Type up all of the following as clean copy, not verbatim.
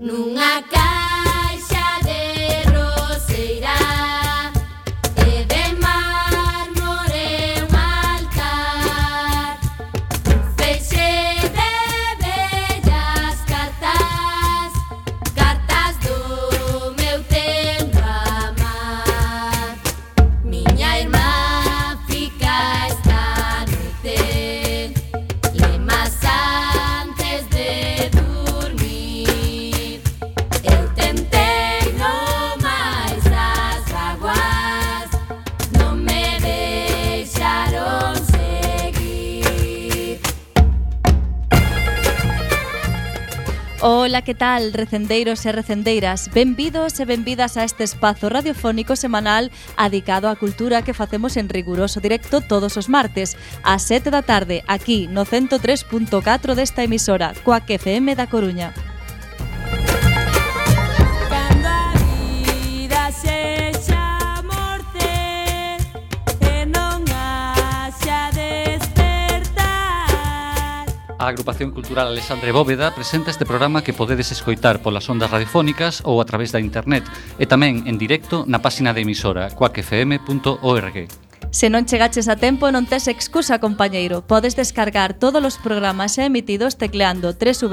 nunha caixa de roseira e de mármore un altar, un feixe de bellas cartas, cartas do meu tempo amar. Miña irmá fica esta noite lemas antes de dormir. Eu tentei no máis as vaguas, non me deixaron seguir. Ola, que tal, recendeiros e recendeiras? Benvidos e benvidas a este espazo radiofónico semanal adicado á cultura que facemos en riguroso directo todos os martes, ás 7 da tarde, aquí no 103.4 desta emisora, Coac FM da Coruña. Cando a vida sexa morte e non haxa despertar. A Agrupación Cultural Alexandre Bóveda presenta este programa que podedes escoitar polas ondas radiofónicas ou a través da internet e tamén en directo na páxina de emisora coacfm.org. Se non chegaches a tempo, non tes excusa, compañeiro. Podes descargar todos os programas xa emitidos tecleando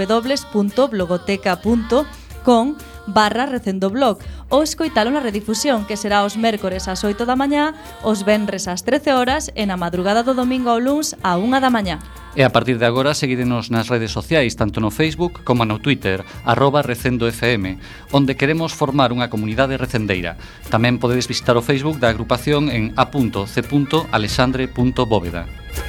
www.blogoteca.com/recendoblog ou escoitalo na redifusión, que será os mércores ás 8 da mañá, os venres ás 13 horas e na madrugada do domingo ao luns á 1 da mañá. E a partir de agora seguídenos nas redes sociais, tanto no Facebook como no Twitter, @recendofm, onde queremos formar unha comunidade recendeira. Tamén podedes visitar o Facebook da agrupación en a.c.alexandre.bóveda.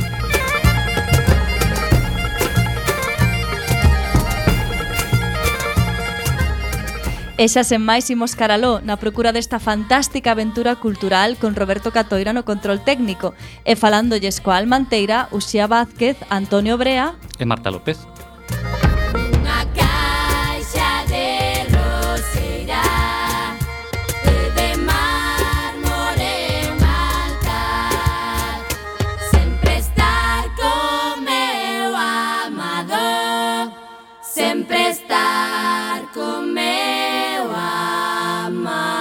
E xa sen máis imos caraló na procura desta fantástica aventura cultural con Roberto Catoira no control técnico e falándolles coa Almanteira, Uxía Vázquez, Antonio Brea E Marta López. Unha caixa de roseira e de mármore un altar, sempre estar con meu amado, sempre estar con meu amar.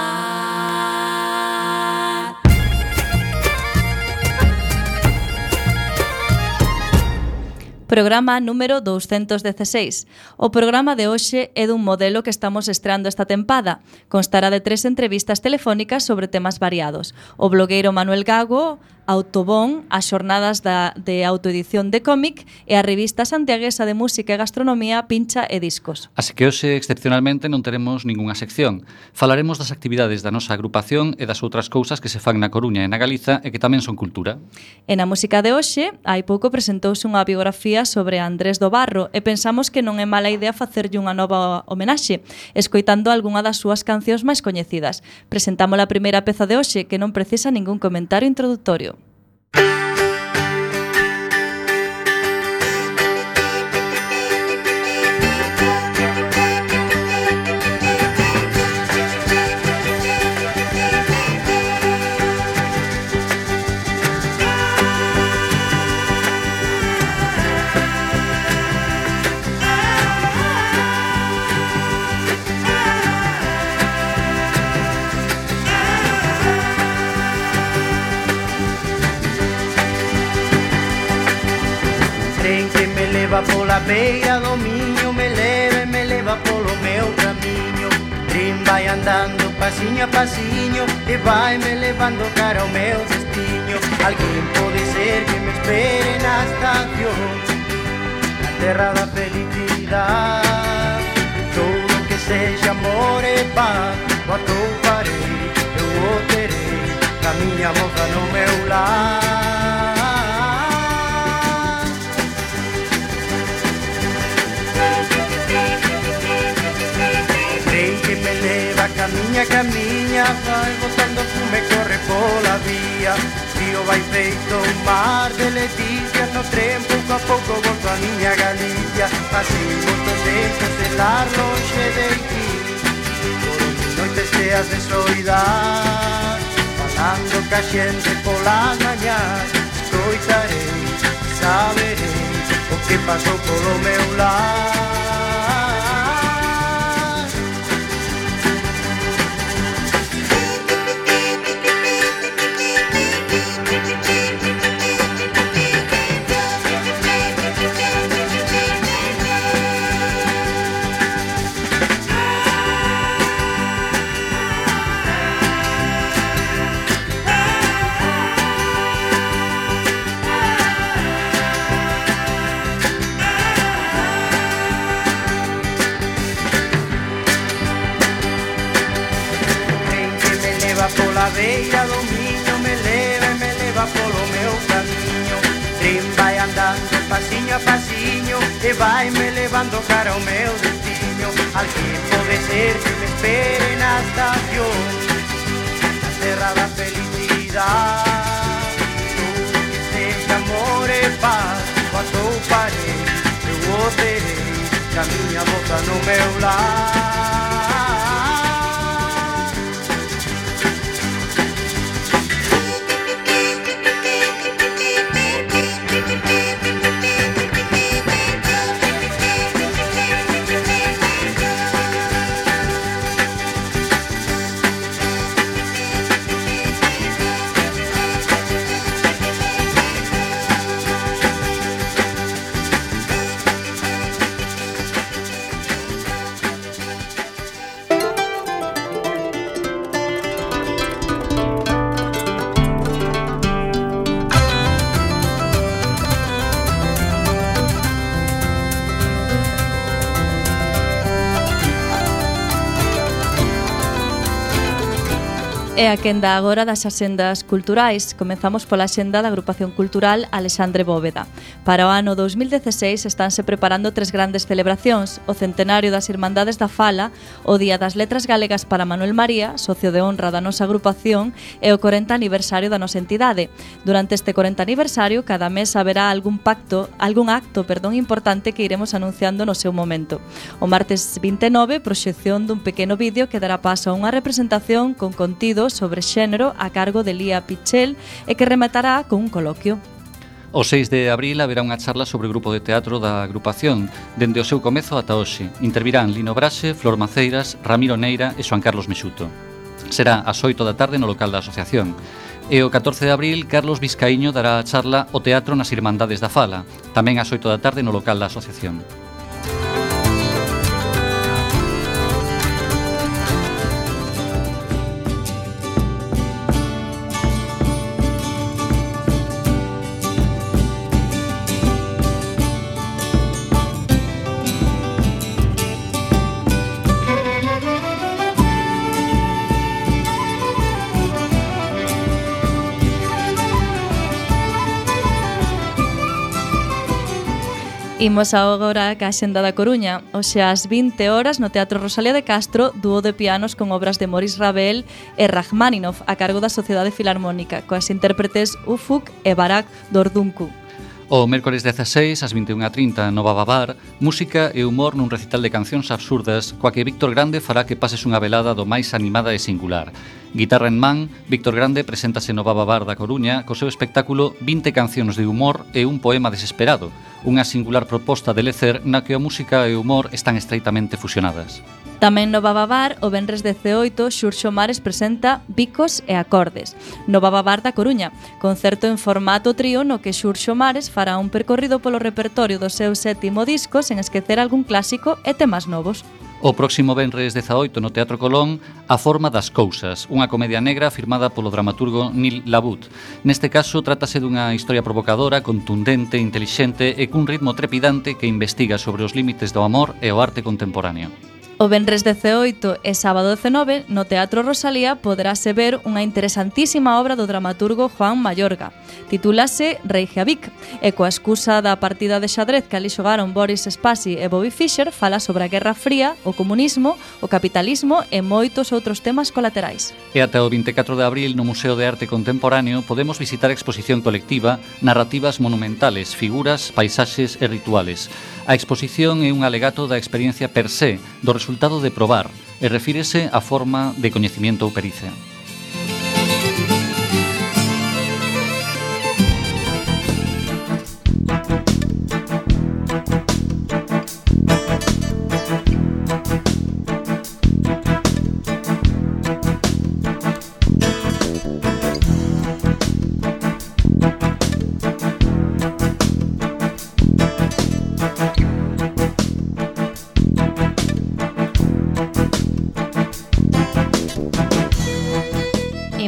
Programa número 216. O programa de hoxe é dun modelo que estamos estreando esta tempada. Constará de 3 entrevistas telefónicas sobre temas variados. O blogueiro Manuel Gago, Autobón, as xornadas de autoedición de cómic e a revista santiaguesa de música e gastronomía Pincha e Discos. Así que hoxe, excepcionalmente, non teremos ningunha sección. Falaremos das actividades da nosa agrupación e das outras cousas que se fan na Coruña e na Galiza e que tamén son cultura. E na música de hoxe, hai pouco presentouse unha biografía sobre Andrés do Barro e pensamos que non é mala idea facerlle unha nova homenaxe, escoitando algunha das súas cancións máis coñecidas. Presentamos a primeira peza de hoxe, que non precisa ningún comentario introductorio. Pola beira do miño me leva polo meu camiño. Trin vai andando pasiño a pasiño e vai me levando cara ao meu destiño. Alguén pode ser que me espere na estación, na terra da felicidade. Todo que sexa amor e paz, o atoparei, eu o terei, a miña moza no meu lar. Camiña, vai botando fume, corre pola vía. Río vai feito un mar de leticias, no tren pouco a pouco volto a miña Galicia. Así volto dentro de lar longe de ti, por noites cheas de soidade, falando ca xente polas mañás. Escoitarei, saberei o que pasou polo meu lar. a beira do miño me leva polo meu camiño. Tren vai andando pasiño a pasiño e vai me levando cara ao meu destino. Alguén pode ser que me espere na estación, na terra da felicidade. Todo que seja amor e paz, cuando parei, eu o terei, que a miña moza no meu lar. E a quenda agora das axendas culturais. Comezamos pola axenda da Agrupación Cultural Alexandre Bóveda. Para o ano 2016 estánse preparando 3 grandes celebracións: o centenario das Irmandades da Fala, o Día das Letras Galegas para Manuel María, socio de honra da nosa agrupación, e o 40 aniversario da nosa entidade. Durante este 40 aniversario, cada mes haberá algún acto importante que iremos anunciando no seu momento. O martes 29, proxección dun pequeno vídeo que dará paso a unha representación con contido sobre xénero a cargo de Lía Pichel e que rematará con un coloquio. O 6 de abril haberá unha charla sobre o grupo de teatro da agrupación, dende o seu comezo ata hoxe. Intervirán Lino Braxe, Flor Maceiras, Ramiro Neira e Xoan Carlos Mexuto. Será ás 8 da tarde no local da asociación. E o 14 de abril, Carlos Vizcaíño dará a charla O Teatro nas Irmandades da Fala, tamén ás 8 da tarde no local da asociación. Imos agora ca Axenda da Coruña. Hoxe ás 20 horas no Teatro Rosalía de Castro, dúo de pianos con obras de Maurice Ravel e Rachmaninoff a cargo da Sociedade Filarmónica, coas intérpretes Ufuk e Barak Dordunku. O mércores 16, ás 21:30, no Baba Bar, música e humor nun recital de cancións absurdas, coa que Víctor Grande fará que pases unha velada do máis animada e singular. Guitarra en man, Víctor Grande preséntase no Baba Bar da Coruña co seu espectáculo 20 cancións de humor e un poema desesperado, unha singular proposta de lecer na que a música e o humor están estreitamente fusionadas. Tamén no Baba Bar, o venres 18, Xurxo Mares presenta Bicos e Acordes, no Baba Bar da Coruña, concerto en formato trío no que Xurxo Mares fará un percorrido polo repertorio do seu 7º disco sen esquecer algún clásico e temas novos. O próximo venres 18 no Teatro Colón, A Forma das Cousas, unha comedia negra firmada polo dramaturgo Neil Labute. Neste caso, trátase dunha historia provocadora, contundente, intelixente e cun ritmo trepidante que investiga sobre os límites do amor e o arte contemporáneo. O venres 18 e sábado 19, no Teatro Rosalía poderase ver unha interesantísima obra do dramaturgo Juan Mayorga. Titúlase Reykjavik e coa excusa da partida de xadrez que ali xogaron Boris Spassi e Bobby Fischer fala sobre a Guerra Fría, o comunismo, o capitalismo e moitos outros temas colaterais. E ata o 24 de abril no Museo de Arte Contemporáneo podemos visitar a exposición colectiva Narrativas monumentales, figuras, paisaxes e rituales. A exposición é un alegato da experiencia per se, do resultado de probar, e refírese á forma de coñecimiento ou pericia.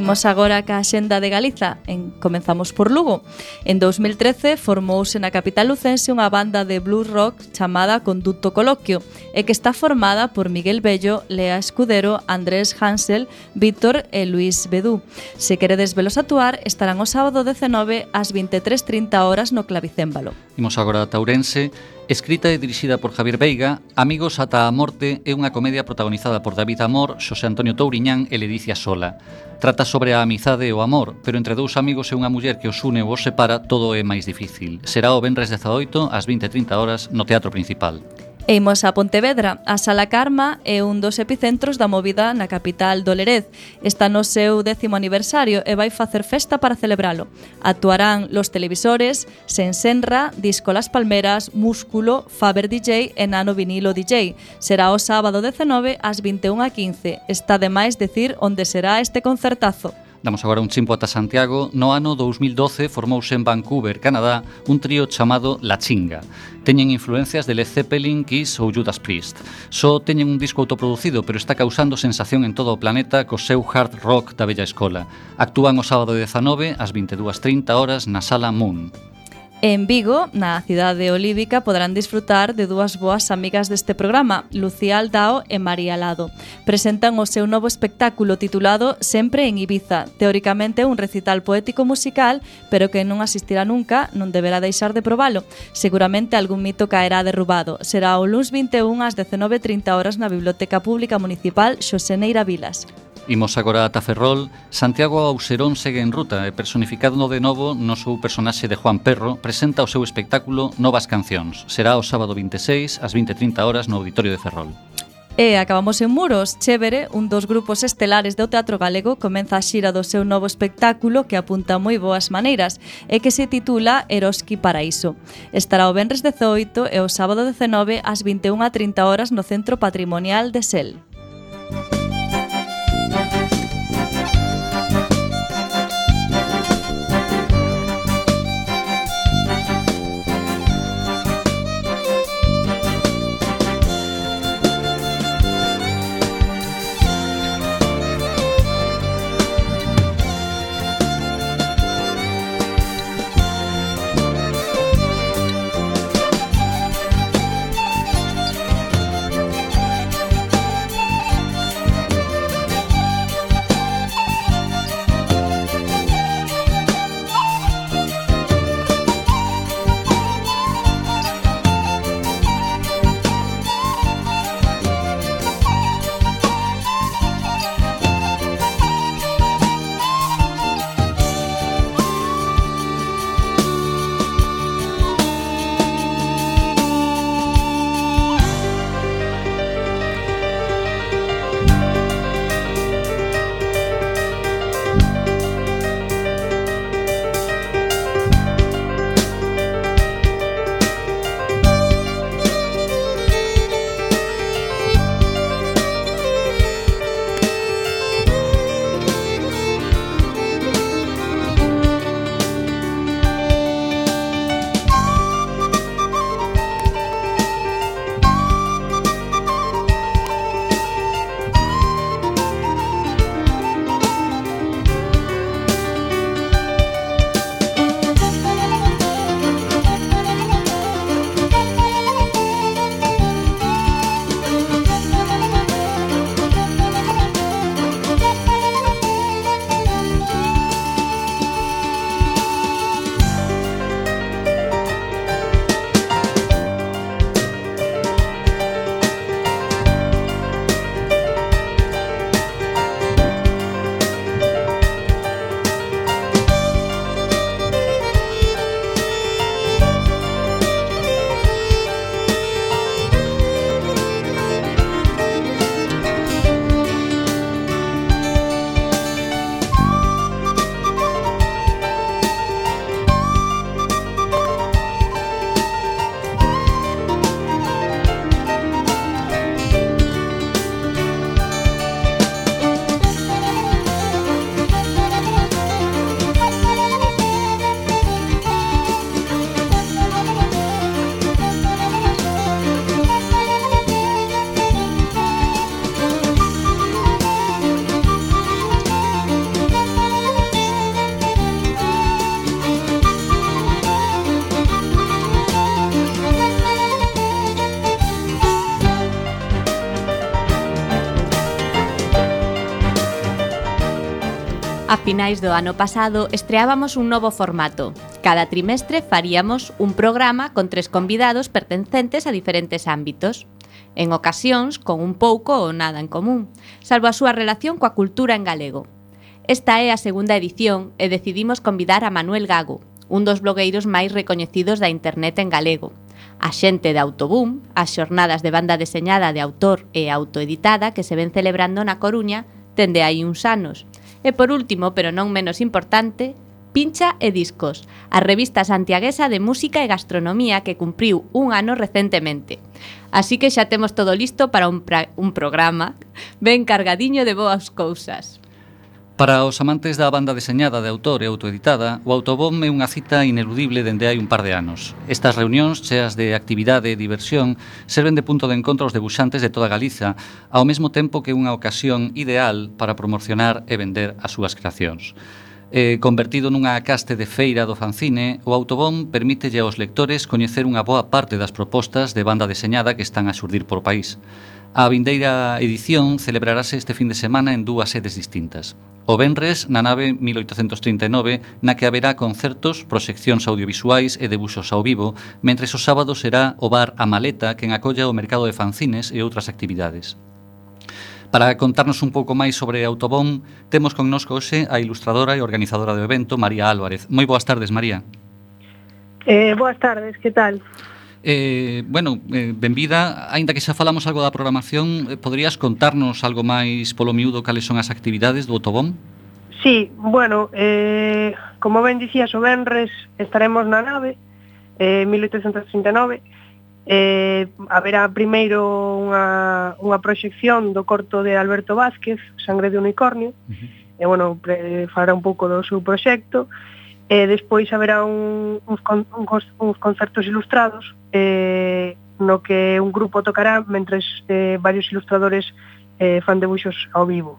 Imos agora ca Axenda de Galiza. Comenzamos por Lugo. En 2013 formouse na capital lucense unha banda de blues rock chamada Conducto Coloquio e que está formada por Miguel Bello, Lea Escudero, Andrés Hansel, Víctor e Luis Bedú. Se queredes velos actuar, estarán o sábado 19 ás 23:30 horas no Clavicémbalo. Imos agora a Ourense. Escrita e dirixida por Javier Veiga, Amigos ata a morte é unha comedia protagonizada por David Amor, Xosé Antonio Touriñán e Ledicia Sola. Trata sobre a amizade e o amor, pero entre dous amigos e unha muller que os une ou os separa, todo é máis difícil. Será o venres 18 ás 20:30 horas no Teatro Principal. E imos a Pontevedra. A Sala Carma é un dos epicentros da movida na capital do Lérez. Está no seu 10º aniversario e vai facer festa para celebralo. Actuarán Los Televisores, Sensenra, Disco Las Palmeras, Músculo, Faber DJ e Nano Vinilo DJ. Será o sábado 19 ás 21:15. Está de máis decir onde será este concertazo. Damos agora un chimpo ata Santiago. No ano 2012 formouse en Vancouver, Canadá, un trío chamado La Chinga. Teñen influencias de Led Zeppelin, Kiss ou Judas Priest. Só teñen un disco autoproducido, pero está causando sensación en todo o planeta co seu hard rock da bella escola. Actúan o sábado 19 ás 22:30 horas na Sala Moon. En Vigo, na cidade olívica, poderán disfrutar de dúas boas amigas deste programa, Lucía Aldao e María Lado. Presentan o seu novo espectáculo titulado Sempre en Ibiza. Teóricamente un recital poético musical, pero que non asistirá nunca non deberá deixar de probalo. Seguramente algún mito caerá derrubado. Será o luns 21 ás 19:30 horas na Biblioteca Pública Municipal Xosé Neira Vilas. Imos agora ata Ferrol. Santiago Auserón segue en ruta e personificado de novo no seu personaxe de Juan Perro presenta o seu espectáculo Novas Cancións. Será o sábado 26 ás 20:30 horas no Auditorio de Ferrol. E acabamos en Muros. Chévere, un dos grupos estelares do teatro galego, comeza a xira do seu novo espectáculo que apunta moi boas maneiras e que se titula Eroski Paraíso. Estará o venres 18 e o sábado 19 ás 21:30 horas no Centro Patrimonial de Sel. A finais do ano pasado estreábamos un novo formato. Cada trimestre faríamos un programa con 3 convidados pertencentes a diferentes ámbitos. En ocasións, con un pouco ou nada en común, salvo a súa relación coa cultura en galego. Esta é a segunda edición e decidimos convidar a Manuel Gago, un dos blogueiros máis recoñecidos da internet en galego. A xente de Autoboom, as xornadas de banda deseñada de autor e autoeditada que se ven celebrando na Coruña dende hai uns anos. E por último, pero non menos importante, Pincha e Discos, a revista santiaguesa de música e gastronomía que cumpriu un ano recentemente. Así que xa temos todo listo para un programa ben cargadiño de boas cousas. Para os amantes da banda deseñada de autor e autoeditada, o Autobom é unha cita ineludible dende hai un par de anos. Estas reunións, cheas de actividade e diversión, serven de punto de encontro aos debuxantes de toda Galiza, ao mesmo tempo que unha ocasión ideal para promocionar e vender as súas creacións. Convertido nunha caste de feira do fanzine, o Autobom permítelle aos lectores coñecer unha boa parte das propostas de banda deseñada que están a xurdir por país. A vindeira edición celebrarase este fin de semana en 2 sedes distintas. O venres na nave 1839, na que haberá concertos, proxeccións audiovisuais e debuxos ao vivo, mentres o sábado será o bar A Maleta quen acolla o mercado de fanzines e outras actividades. Para contarnos un pouco máis sobre Autobom, temos connosco hoxe a ilustradora e organizadora do evento, María Álvarez. Moi boas tardes, María. Boas tardes, que tal? Benvida. Aínda que xa falamos algo da programación, poderías contarnos algo máis polo miúdo cales son as actividades do Autobom? Sí, bueno, como ben dicías, o venres estaremos na nave 1839. Haberá primeiro unha proxección do corto de Alberto Vázquez, Sangre de unicornio, e falará un pouco do seu proxecto. Despois haberá uns concertos ilustrados no que un grupo tocará mentres varios ilustradores fan debuxos ao vivo.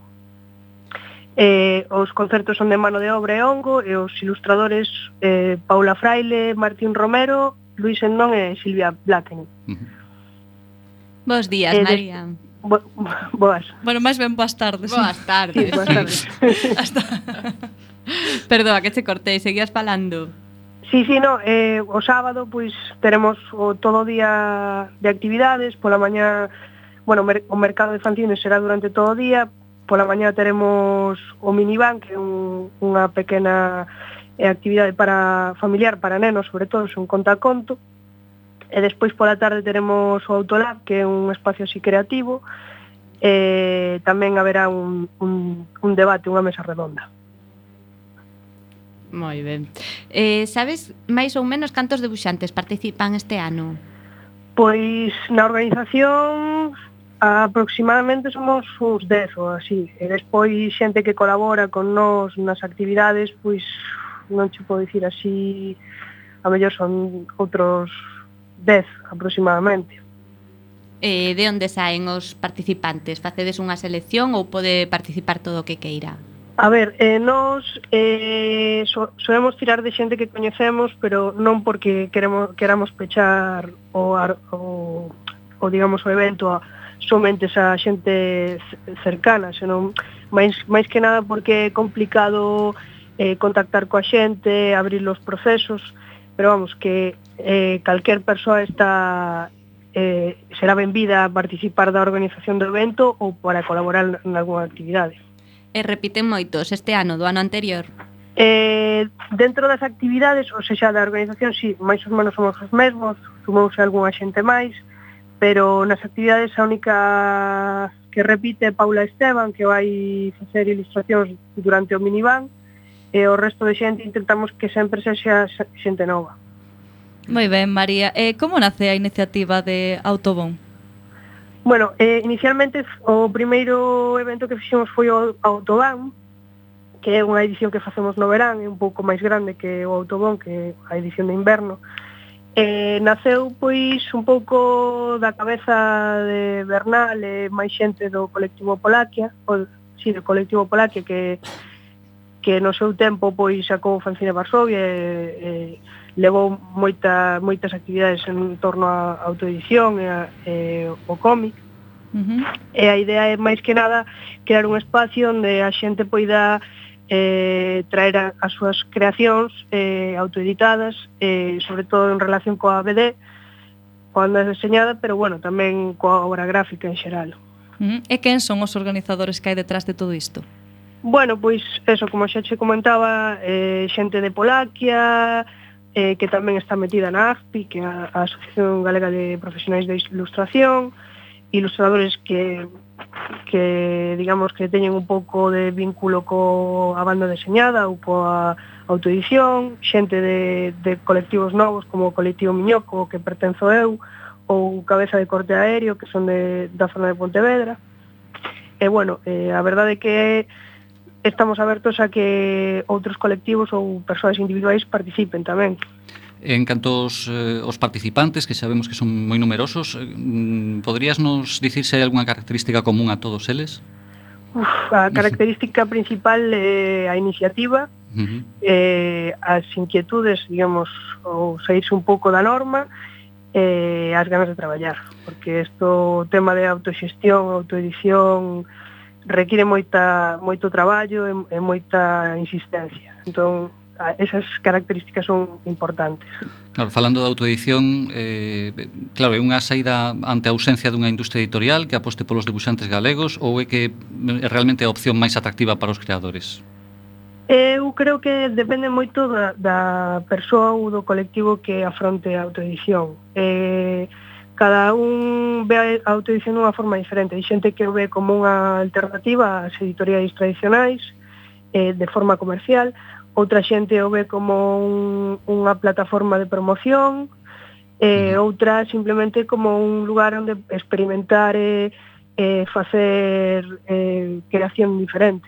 Os concertos son de mano de obra e hongo e os ilustradores Paula Fraile, Martín Romero, Luis Endón e Silvia Blacken. Bos días, María. Boas. Bueno, máis ben boas tardes. Boas tardes. Sí, boas tardes. Perdoa, que che cortei, seguías falando. Sí, no, o sábado pois teremos todo o día de actividades. Pola mañá, o mercado de fanzines será durante todo o día. Pola mañá teremos o minivan, que é unha pequena actividade para familiar, para nenos, sobre todo, son conta-conto. E despois pola tarde teremos o Autolab, que é un espacio así creativo. Tamén haberá un debate, unha mesa redonda. Moi ben. Sabes máis ou menos cantos debuxantes participan este ano? Pois na organización aproximadamente somos uns 10 ou así. E despois xente que colabora con nós nas actividades, pois non che podo dicir así, a mellor son outros 10 aproximadamente. De onde saen os participantes? Facedes unha selección ou pode participar todo o que queira? A ver, nós solemos tirar de xente que coñecemos, pero non porque queramos pechar o evento somente a xente cercana, senón máis que nada porque é complicado contactar coa xente, abrir os procesos, pero vamos, que calquer persoa será benvida a participar da organización do evento ou para colaborar en algunha actividade. E repiten moitos este ano do ano anterior? Dentro das actividades, ou seja, da organización, sí, máis ou menos somos os mesmos, sumouse algunha xente máis, pero nas actividades a única que repite é Paula Esteban, que vai facer ilustracións durante o minivan, e o resto de xente intentamos que sempre sexa xente nova. Moi ben, María. Como nace a iniciativa de Autobom? Bueno, inicialmente o primeiro evento que fixemos foi o Autobam, que é unha edición que facemos no verán, é un pouco máis grande que o Autobom, que é a edición de inverno. Naceu pois un pouco da cabeza de Bernal e máis xente do colectivo Polaquia, do colectivo Polaquia que no seu tempo pois sacou o fanzine Varsovia e levou moitas actividades en torno á autoedición e o cómic. E a idea é máis que nada crear un espacio onde a xente poida traer as súas creacións autoeditadas, sobre todo en relación coa BD, coa banda deseñada, pero bueno, tamén coa obra gráfica en xeral. E quen son os organizadores que hai detrás de todo isto? Bueno, pois eso, como xa che comentaba, xente de Polaquia, que tamén está metida na AGPI, que é a Asociación Galega de Profesionais de Ilustración, ilustradores que digamos que teñen un pouco de vínculo coa banda deseñada ou coa autoedición, xente de colectivos novos como o colectivo Miñoco, que pertenzo eu, ou Cabeza de Corte Aéreo, que son da zona de Pontevedra. E bueno, a verdade é que estamos abertos a que outros colectivos ou persoas individuais participen tamén. En canto aos participantes, que sabemos que son moi numerosos, poderías nos dicir se hai algunha característica común a todos eles? A característica principal é a iniciativa, as inquietudes, digamos, ou saírse un pouco da norma, e as ganas de traballar, porque o tema de autoxestión, autoedición, require moito traballo e moita insistencia. Entón, esas características son importantes. Claro, falando da autoedición, claro, é unha saída ante a ausencia dunha industria editorial que aposte polos debuxantes galegos, ou é que é realmente a opción máis atractiva para os creadores? Eu creo que depende moito da persoa ou do colectivo que afronte a autoedición. Cada un ve a autoedición dunha forma diferente. Hai xente que o ve como unha alternativa ás editoriais tradicionais, de forma comercial. Outra xente o ve como unha plataforma de promoción, outra simplemente como un lugar onde experimentar e facer creación diferente.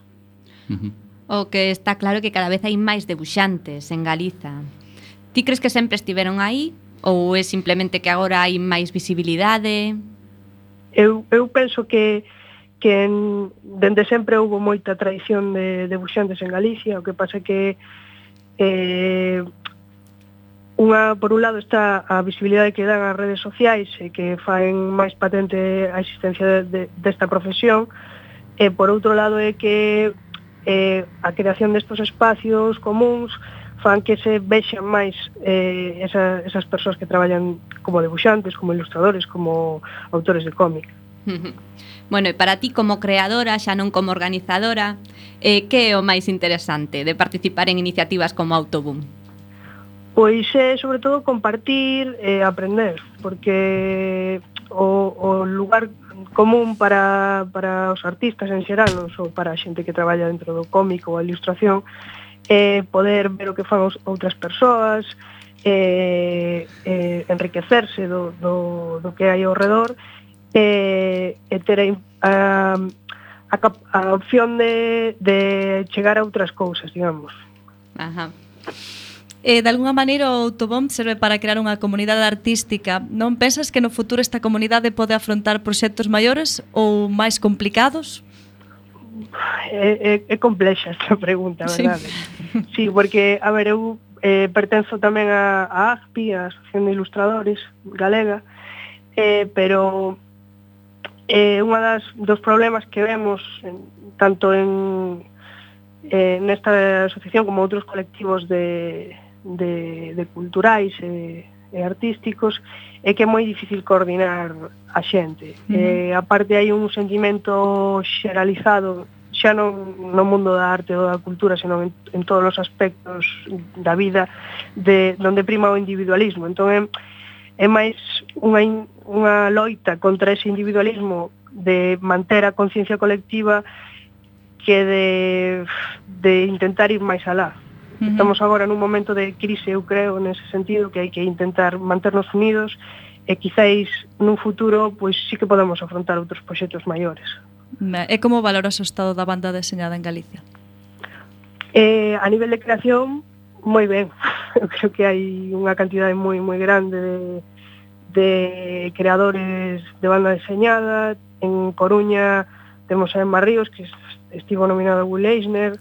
O que está claro que cada vez hai máis debuxantes en Galiza. Ti crees que sempre estiveron aí? Ou é simplemente que agora hai máis visibilidade? Eu penso que dende sempre houve moita tradición de debuxantes en Galicia, o que pasa que por un lado está a visibilidade que dan as redes sociais e que faen máis patente a existencia desta profesión, e por outro lado é que a creación destos espacios comuns fan que se vexan máis esas persoas que traballan como debuxantes, como ilustradores, como autores de cómic. Bueno, e para ti como creadora, xa non como organizadora, que é o máis interesante de participar en iniciativas como Autoboom? Pois é, sobre todo, compartir e aprender, porque o lugar común para os artistas en xeral, non só para a xente que traballa dentro do cómic ou a ilustración, é poder ver o que fan outras persoas, enriquecerse do que hai ao redor, e ter a opción de chegar a outras cousas, digamos. Ajá. De alguna maneira o Autobomb serve para crear unha comunidade artística. Non pensas que no futuro esta comunidade pode afrontar proxectos maiores ou máis complicados? É complexa esta pregunta, verdade? Sí, porque, a ver, eu pertenzo tamén a AGPI, a Asociación de Ilustradores Galega, pero unha dos problemas que vemos tanto nesta asociación como outros colectivos de culturais e artísticos é que é moi difícil coordinar a xente. Aparte hai un sentimento xeralizado xa non no mundo da arte ou da cultura, senón en todos os aspectos da vida onde prima o individualismo. Entón é máis unha loita contra ese individualismo de manter a conciencia colectiva que de intentar ir máis alá. Estamos agora nun momento de crise, eu creo, nese sentido, que hai que intentar manternos unidos e quizáis nun futuro pois sí que podemos afrontar outros proxectos maiores. E como valoras o estado da banda deseñada en Galicia? A nivel de creación, moi ben. Eu creo que hai unha cantidade moi grande de creadores de banda deseñada. En Coruña temos a Emma Ríos, que estivo nominado a Will Eisner,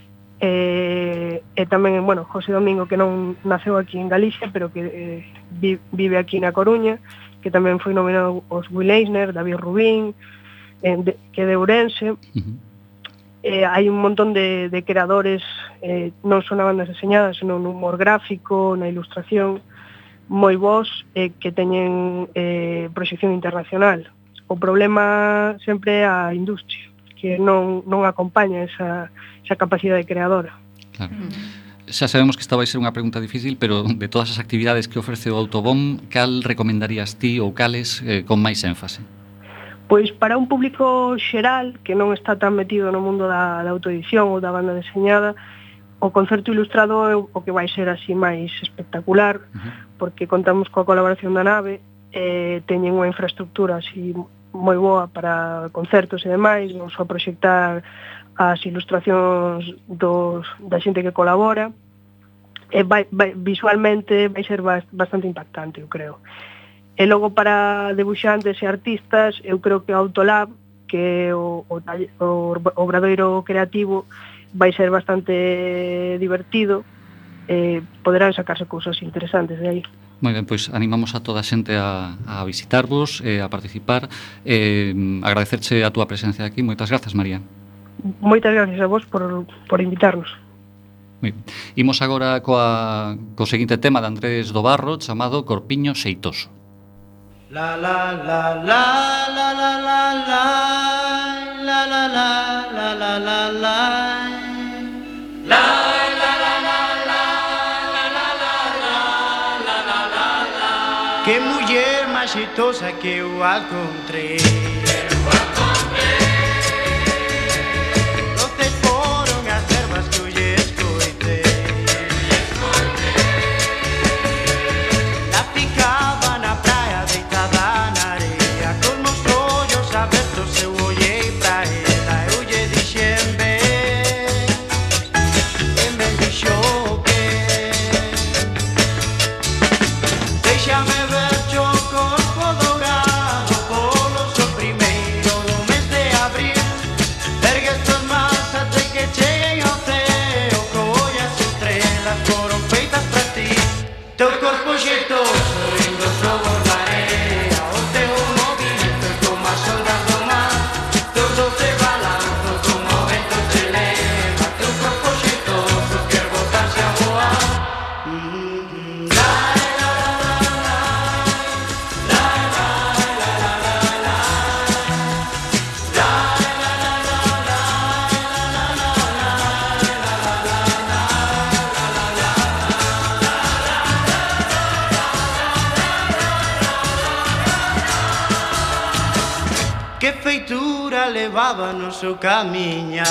e tamén, bueno, José Domingo, que non naceu aquí en Galicia, pero que vive aquí na Coruña, que tamén foi nominado aos Will Eisner, David Rubín, que é de Ourense. hai un montón de creadores, non só na banda deseñada, senón no humor gráfico, na ilustración, moi bons, que teñen proxección internacional. O problema sempre é a industria, que non acompaña esa capacidade creadora. Claro. Xa sabemos que esta vai ser unha pregunta difícil, pero de todas as actividades que ofrece o Autobom, cal recomendarías ti ou cales con máis énfase? Pois para un público xeral que non está tan metido no mundo da autoedición ou da banda deseñada, o concerto ilustrado é o que vai ser así máis espectacular, porque contamos coa colaboración da nave, teñen unha infraestructura así moi boa para concertos e demais, non só proxectar as ilustracións da xente que colabora, e visualmente vai ser bastante impactante, eu creo. E logo para debuxantes e artistas, eu creo que o Autolab, que é o obradoiro creativo, vai ser bastante divertido, poderán sacarse cousas interesantes de aí. Moi ben, pois animamos a toda a xente a visitarvos, a participar, agradecerche a túa presencia aquí. Moitas grazas, María. Moitas gracias a vos por invitarnos. Moi ben. Imos agora co seguinte tema de Andrés do Barro, chamado Corpiño Xeitoso. La la la la la la la la la la la la la la que muller máis xeitosa que eu encontrei. Doces foron as ervas que eu lle escoitei. La picaba na praia deitada na areia, con os ollos abertos eu ollei pra ela. Eu lle dixen ben, e me dixo que déxame ver o corpo dourado polo sol primeiro do mes de abril. Ergue estas más até que cheguen ao ceo, collas estrelas foron feitas para ti. Teu corpo xeitoso indo sobre a area, o teu movimento é como as ondas do mar, teus doce balanzos como o vento te leva. Teu corpo xeitoso quer botarse a voar. Que feitura levaba no seu camiñar.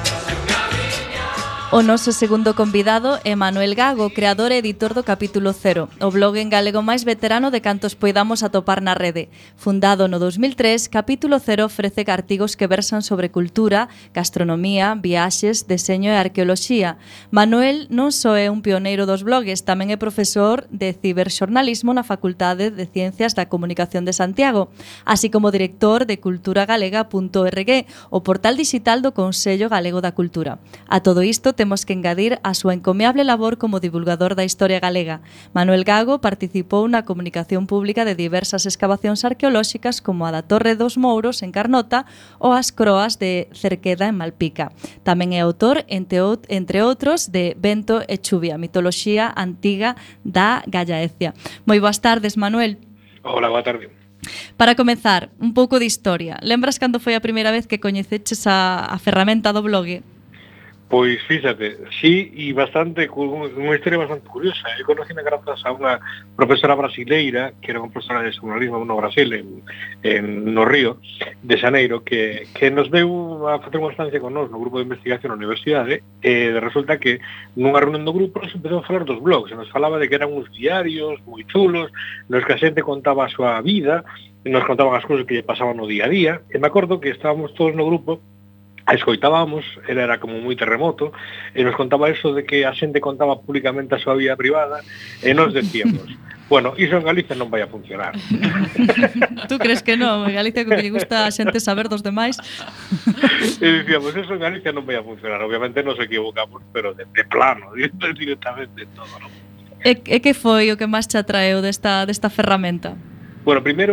O noso segundo convidado é Manuel Gago, creador e editor do Capítulo Cero, o blog en galego máis veterano de cantos poidamos atopar na rede. Fundado no 2003, Capítulo Cero ofrece artigos que versan sobre cultura, gastronomía, viaxes, deseño e arqueoloxía. Manuel non só é un pioneiro dos blogs, tamén é profesor de ciberxornalismo na Facultade de Ciencias da Comunicación de Santiago, así como director de culturagalega.org, o portal digital do Consello Galego da Cultura. A todo isto, temos que engadir a súa encomiable labor como divulgador da historia galega. Manuel Gago participou na comunicación pública de diversas excavacións arqueolóxicas como a da Torre dos Mouros en Carnota ou as croas de Cerqueda en Malpica. Tamén é autor, entre outros, de Vento e Chuvia, mitoloxía antiga da Gallaecia. Moi boas tardes, Manuel. Hola, boa tarde. Para comezar, un pouco de historia. Lembras cando foi a primeira vez que coñeceches a ferramenta do blog? Pois fíxate, sí, e bastante, unha historia bastante curiosa. Eu conocina grazas a unha profesora brasileira, que era unha profesora de xornalismo no Brasil, no Río de Xaneiro, que nos veu a facer unha estancia con nós no grupo de investigación na universidade, e resulta que nunha reunión do grupo nos empezou a falar dos blogs, e nos falaba de que eran uns diarios moi chulos, nos que a xente contaba a súa vida, nos contaban as cousas que lle pasaban no día a día, e me acordo que estábamos todos no grupo, a escoitábamos, era como moi terremoto, e nos contaba eso de que a xente contaba públicamente a súa vida privada, e nos decíamos, bueno, iso en Galicia non vai a funcionar. Tú crees que non? En Galicia que lle gusta a xente saber dos demais. E dicíamos, eso en Galicia non vai a funcionar. Obviamente nos equivocamos, pero de plano, directamente todo, non? E que foi o que máis te atraeu desta ferramenta? Bueno, primeiro,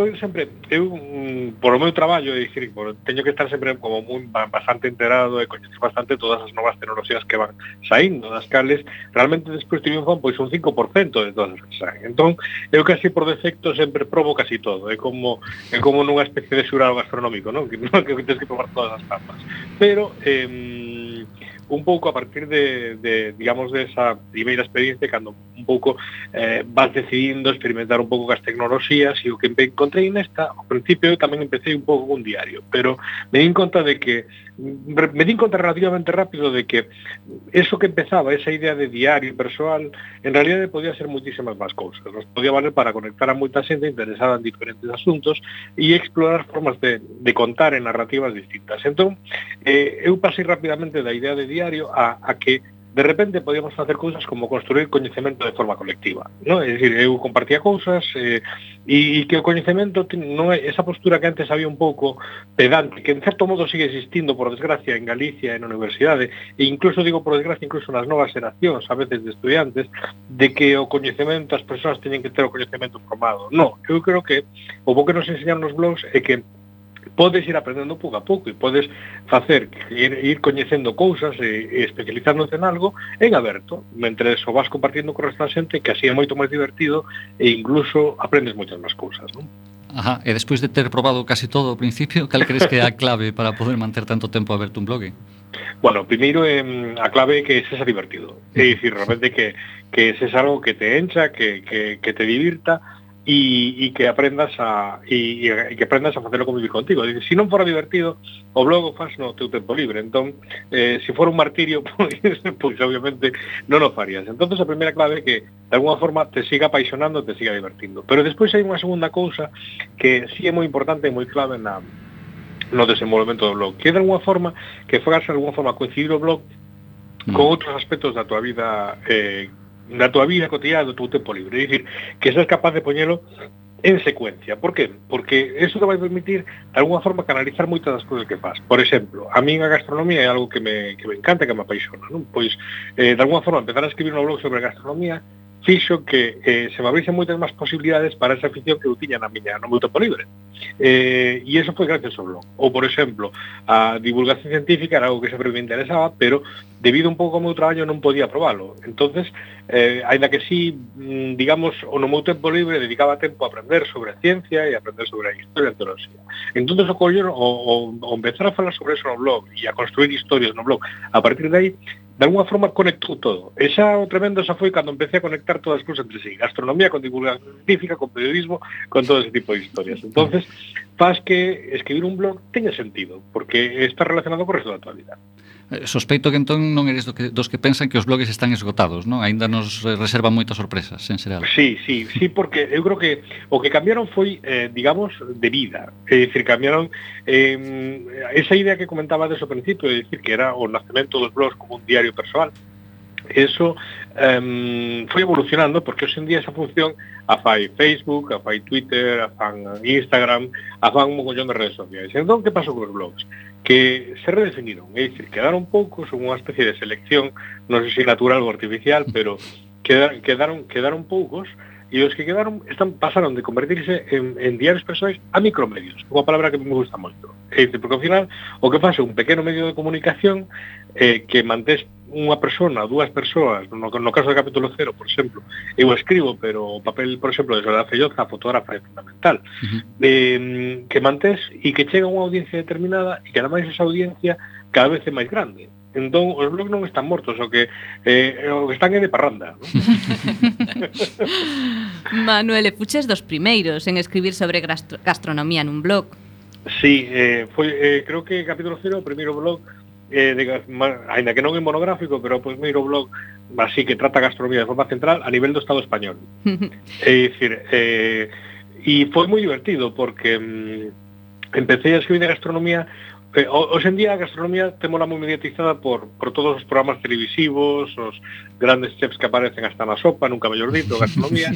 por o meu traballo, é dicir, teño que estar sempre como bastante enterado e coñecer bastante todas as novas tecnoloxías que van saindo, das cales realmente despois triunfan pois un 5% de todas as que saen. Entón, eu casi por defecto sempre probo casi todo, é como nunha especie de xurado gastronómico, non? Que tens que probar todas as tapas. Pero, un pouco a partir de digamos, de esa primeira experiencia, cando un pouco vas decidindo experimentar un pouco as tecnoloxías, e o que encontrei nesta, ao principio eu tamén empecé un pouco con un diario, pero me din conta relativamente rápido de que eso que empezaba, esa idea de diario persoal, en realidad podía ser muchísimas máis cousas. Nos podía valer para conectar a moita xente interesada en diferentes asuntos e explorar formas de contar en narrativas distintas. Entón, eu pasei rapidamente da idea de diario a que de repente podíamos facer cousas como construir coñecemento de forma colectiva, non? É dicir, eu compartía cousas e que o coñecemento non é esa postura que antes había un pouco pedante, que en certo modo sigue existindo, por desgracia, en Galicia e na universidade, e incluso, digo por desgracia, incluso nas novas xeracións, a veces de estudiantes, de que o coñecemento, as persoas teñen que ter o coñecemento formado. Non, eu creo que o bo que nos enseñan nos blogs é que podes ir aprendendo pouco a pouco e podes facer ir coñecendo cousas e especializándote en algo en aberto, mentre o vas compartindo con o resto da xente, que así é moito máis divertido e incluso aprendes moitas máis cousas, non? Ajá, e despois de ter probado casi todo ao principio, cal crees que é a clave para poder manter tanto tempo aberto un blog? Bueno, primeiro a clave é que sexa divertido, é dicir, realmente que sexa algo que te encha, que te divirta, e que aprendas a facelo convivir contigo. Se non fora divertido, o blog o faz no teu tempo libre. Entón, se fora un martirio, pois obviamente non o farías. Entón, a primeira clave é que de alguna forma te siga apaixonando, te siga divertindo. Pero despois hai unha segunda cousa que sí é moi importante e moi clave no desenvolvemento do blog, que de alguna forma que fagas de alguna forma coincidir o blog con outros aspectos da tua vida cotidiana, do teu tempo libre. É dicir, que seas capaz de poñelo en secuencia. Por qué? Porque eso te vai permitir, de alguna forma, canalizar moitas das cousas que faz. Por exemplo, a min a gastronomía é algo que me encanta, que me apaixona, non? Pois, de alguna forma, empezar a escribir un blog sobre gastronomía fixo que se me abrisen moitas máis posibilidades para esa afición que eu tiña no meu tempo libre. E eso foi gracias ao blog. Ou, por exemplo, a divulgación científica era algo que sempre me interesaba, pero debido un pouco ao meu traballo non podía probalo. Entonces, ainda que sí, digamos, no meu tempo libre dedicaba tempo a aprender sobre a ciencia e a aprender sobre a historia e teoloxía. Entonces, o empezar a falar sobre eso no blog e a construir historias no blog, a partir de aí, de alguna forma conectou todo. O tremendo foi cando empecé a conectar todas as cousas entre sí, gastronomía con divulgación científica, con periodismo, con todo ese tipo de historias. Entonces, faz que escribir un blog teña sentido, porque está relacionado co resto da tua vida. Sospeito que entón non eres dos que pensan que os blogs están esgotados, non? Aínda nos reservan moitas sorpresas, en xeral. Sí, porque eu creo que o que cambiaron foi, digamos, de vida. É dicir, cambiaron esa idea que comentaba desde o principio, é dicir, que era o nacemento dos blogs como un diario persoal. Eso foi evolucionando, porque hoxe en día esa función a fai Facebook, a fai Twitter, a fan Instagram, a fan un mogollón de redes sociais. Entón, que pasou con os blogs? Que se redefiniron, é dicir, quedaron poucos, son unha especie de selección, non sei se natural ou artificial, pero quedaron poucos, e os que quedaron pasaron de convertirse en diarios persoais a micromedios, unha palabra que me gusta moito. É dicir, porque ao final o que faz é un pequeno medio de comunicación que mantés unha persona, dúas persoas, no caso do capítulo 0, por exemplo, eu escribo, pero o papel, por exemplo, de Soledad Felloza, a fotógrafa, é fundamental, que mantés e que chega a unha audiencia determinada e que ademais esa audiencia cada vez é máis grande. Entón, os blogs non están mortos, o que están é de parranda, non? Manuel, fuches dos primeiros en escribir sobre gastronomía nun blog. Sí, creo que capítulo 0, o primeiro blog, ainda que non é monográfico, pero o primeiro blog así que trata a gastronomía de forma central a nivel do Estado español. É dicir, e foi moi divertido porque empecé a escribir de gastronomía. Hoxe en día a gastronomía témola moi mediatizada por todos os programas televisivos, os grandes chefs que aparecen hasta na sopa, nunca mellor dito, gastronomía.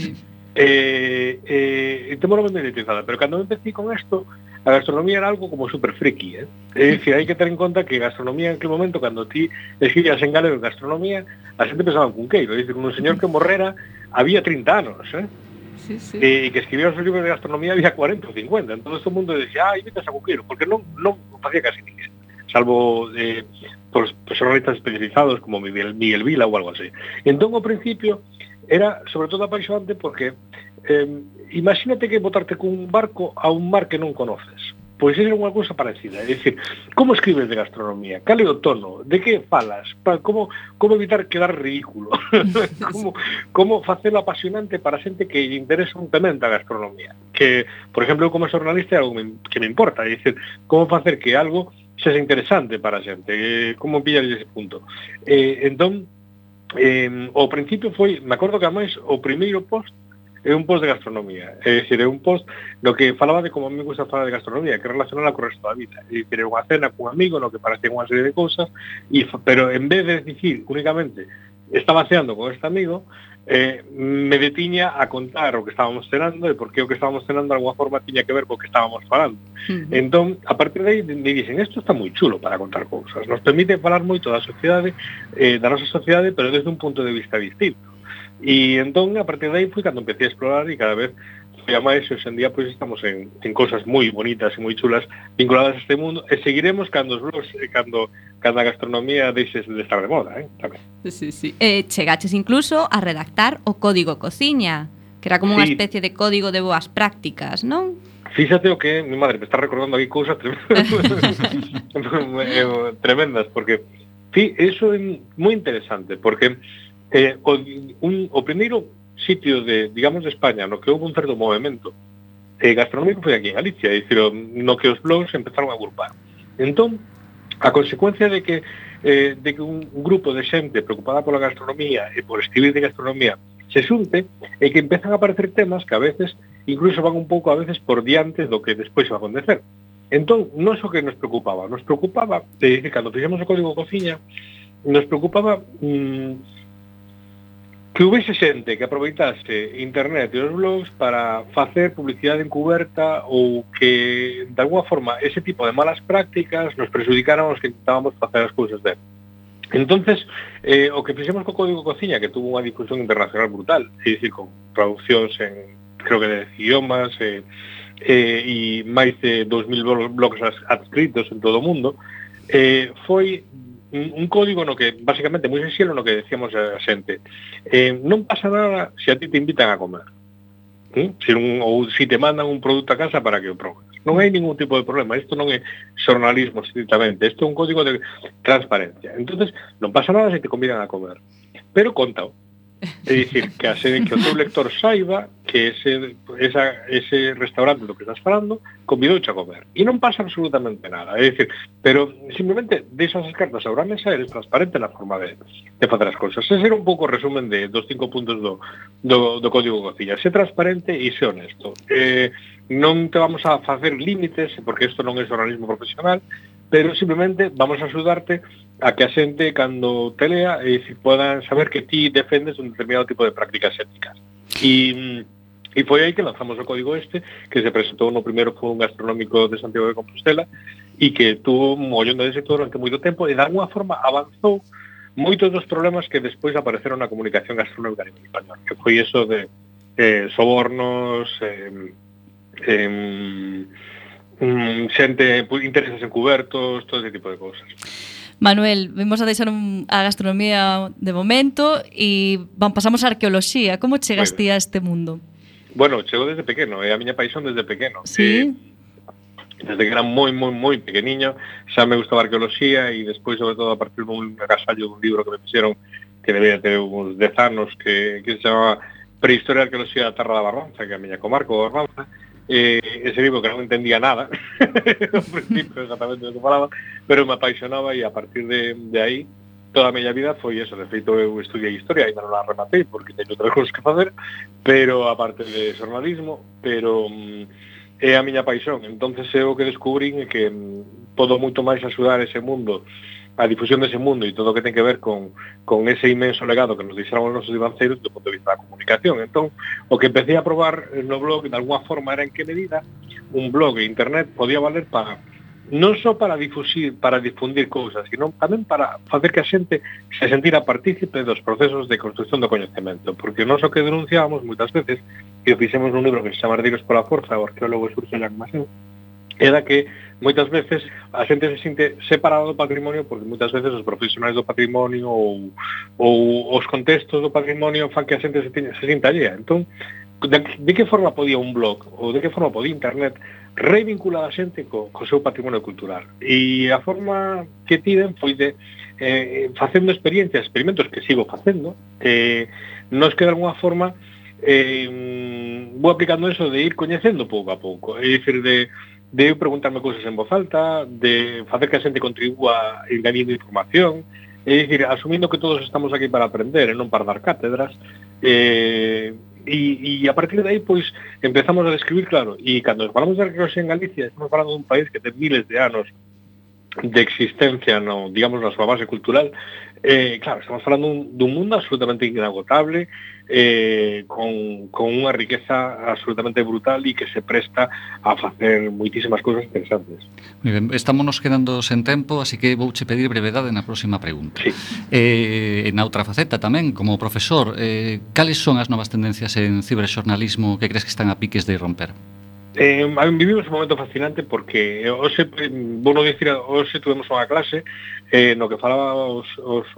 Témola moi mediatizada, pero cando empecé con isto, a gastronomía era algo como super friki, É dicir, hai que ter en conta que gastronomía en aquel momento, cando ti escribías en galego gastronomía, a xente pensaba en cunqueiro, é dicir, un señor que morrera había 30 anos, E que escribía os libros de gastronomía había 40 ou 50. Entón todo o mundo decía, invitas a Cuqueiro, porque non facía casi ninguén, salvo personalistas especializados como Miguel Vila ou algo así. Entón, ao principio, era sobre todo apaixonante porque imagínate que botarte cun barco a un mar que non conoces. Pois é unha cousa parecida, é dicir, como escribes de gastronomía? Cal é o tono? De que falas? Como evitar quedar ridículo? como facelo apasionante para xente que lle interesa un temento a gastronomía? Que, por exemplo, eu como xornalista é algo que me importa, é dicir, como facer que algo sexa interesante para a xente, como pillar ese punto. Entón, ao principio foi, me acordo que ademais o primeiro post é un post de gastronomía, é dicir, é un post no que falaba de como a mí me gusta falar de gastronomía, que relacionada co resto da vida, é dicir, é unha cena cun amigo no que parecía unha serie de cousas, pero en vez de dicir únicamente estaba ceando con este amigo, me detiña a contar o que estábamos cenando e porque o que estábamos cenando de alguma forma tiña que ver co que estábamos falando. Entón, a partir de aí me dicen, isto está moi chulo para contar cousas, nos permite falar moito da sociedade, da nosa sociedade, pero desde un punto de vista distinto. E entón, a partir de aí, foi cando empecé a explorar e cada vez foi a máis, hoxe en día, pois estamos en cosas moi bonitas e moi chulas vinculadas a este mundo, e seguiremos cando os blogs, cando a gastronomía deixes de estar de moda, tamén. Sí. Chegaches incluso a redactar o Código Cociña, que era como unha especie de código de boas prácticas, non? Fíxate o que, mi madre, me está recordando aquí cousas tremendas, porque eso é moi interesante, porque o primeiro sitio de España no que houve un certo movimento gastronómico foi aquí en Galicia, é dicir, no que os blogs empezaron a agrupar. Entón, a consecuencia de que un grupo de xente preocupada pola gastronomía e por escribir de gastronomía se xunte, é que empezan a aparecer temas que a veces incluso van un pouco a veces por diante do que despois va a acontecer. Entón, non é o que nos preocupaba, é dicir, cando fixemos o Código Cociña, nos preocupaba que houvese xente que aproveitase internet e os blogs para facer publicidade encuberta ou que, de alguma forma, ese tipo de malas prácticas nos prexudicaran os que intentábamos facer as cousas ben. Entonces, o que fixemos co Código Cociña, que tuvo unha difusión internacional brutal, é dicir, con traduccións en, creo que de idiomas, e máis de 2000 blogs adscritos en todo o mundo, foi un código no que, basicamente, moi sencillo no que decíamos a xente. Non pasa nada se a ti te invitan a comer. Ou se te mandan un produto a casa para que o probes. Non hai ningún tipo de problema. Isto non é xornalismo, estrictamente. Isto é un código de transparencia. Entonces, non pasa nada se te convidan a comer. Pero contao. É dicir, que o teu lector saiba que ese restaurante do que estás falando convidouche a comer. E non pasa absolutamente nada. É dicir, pero simplemente deixas as cartas sobre a mesa e eres transparente na forma de facer as cousas. Ese era un pouco o resumen dos 5 puntos do Código Cociña. Ser transparente e ser honesto. Non te vamos a facer límites, porque isto non é xornalismo profesional, pero simplemente vamos a axudarte a que a xente, cando te lea, podan saber que ti defendes un determinado tipo de prácticas éticas. E foi aí que lanzamos o código que se presentou no primeiro Fórum Gastronómico de Santiago de Compostela e que tuvo un mollón de éxito durante moito tempo e de alguma forma avanzou moitos dos problemas que despois apareceron na comunicación gastronómica en español, que foi eso de sobornos, xente, intereses encubertos, todo ese tipo de cousas. Manuel, vimos a deixar a gastronomía de momento e pasamos a arqueoloxía. Como chegaste a este mundo? Bueno, chego desde pequeno, é a miña paixón desde pequeno. Sí? Desde que era moi pequeniño, xa me gustaba a arqueoloxía e despois, sobre todo, a partir dun agasallo dun libro que me fixeron, que debía ter uns 10 anos, que se chamaba Prehistoria e Arqueoloxía da Terra da Barbanza, que é a miña comarca, o Barbanza. Ese libro que non entendía nada ao principio exactamente o que falaba, pero me apaixonaba e a partir de aí toda a miña vida foi eso. De feito, eu estudiei historia, ainda non la rematei porque teño outras cousas que facer, pero aparte de xornalismo, pero é a miña paixón. Entonces é o que descubrín é que podo moito máis axudar ese mundo, a difusión dese mundo e todo o que ten que ver con ese inmenso legado que nos deixaron os nosos divanceiros do punto de vista da comunicación. Entón, o que empecé a probar no blog, de alguna forma, era en que medida un blog e internet podía valer para non só para difundir cousas, sino tamén para facer que a xente se sentira partícipe dos procesos de construcción do coñecemento, porque nós o que denunciábamos moitas veces, e o fixemos nun libro que se chama Herdeiros pola Forza, o arqueólogo Xurxo Llacmaseu, era que moitas veces a xente se sinte separada do patrimonio porque moitas veces os profesionais do patrimonio ou os contextos do patrimonio fan que a xente se sinta allea. Entón, de que forma podía un blog ou de que forma podía internet revincular a xente co seu patrimonio cultural? E a forma que tiven foi de facendo experimentos que sigo facendo, nos que de alguna forma vou aplicando eso de ir coñecendo pouco a pouco, é dicir, de eu preguntarme cousas en voz alta, de facer que a xente contribúa engañando información, é dicir, asumindo que todos estamos aquí para aprender e non para dar cátedras, e a partir de aí, pois, empezamos a describir, claro, e cando falamos de arqueoloxía en Galicia, estamos falando dun país que ten miles de anos de existencia, no, digamos, na súa base cultural, claro, estamos falando dun mundo absolutamente inagotable, con unha riqueza absolutamente brutal e que se presta a facer moitísimas cousas interesantes. Moi ben, estámonos quedando sen tempo, así que vouche pedir brevedade na próxima pregunta. Sí. Na outra faceta tamén, como profesor, cales son as novas tendencias en ciberxornalismo que crees que están a piques de romper? Vivimos un momento fascinante porque hoxe, vou non dicir, hoxe tuvemos unha clase no que falaba os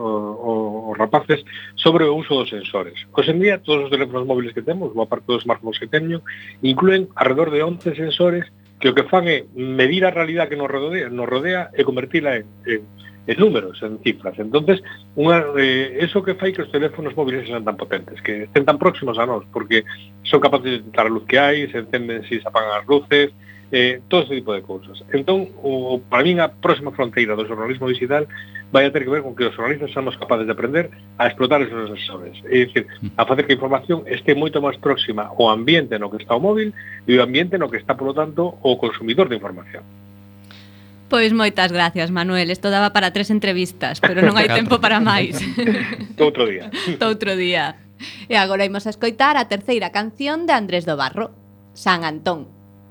rapaces sobre o uso dos sensores. Hoxe en día, todos os teléfonos móviles que temos, boa parte dos smartphones que teño, incluen alrededor de 11 sensores que o que fan é medir a realidad que nos rodea e convertila en números, en cifras. Entonces, eso que fai que os teléfonos móviles sean tan potentes, que estén tan próximos a nós, porque son capaces de detectar a luz que hai, se encenden se apagan as luces, todo ese tipo de cousas. Entón, para min, a próxima fronteira do xornalismo digital vai a ter que ver con que os xornalistas somos capaces de aprender a explotar esos sensores. É dicir, a facer que a información este moito máis próxima ao ambiente no que está o móvil e o ambiente no que está, polo tanto, o consumidor de información. Pois moitas gracias, Manuel. Isto daba para 3 entrevistas, pero non hai tempo para máis. Outro día. Outro día. E agora imos a escoitar a terceira canción de Andrés do Barro, San Antón.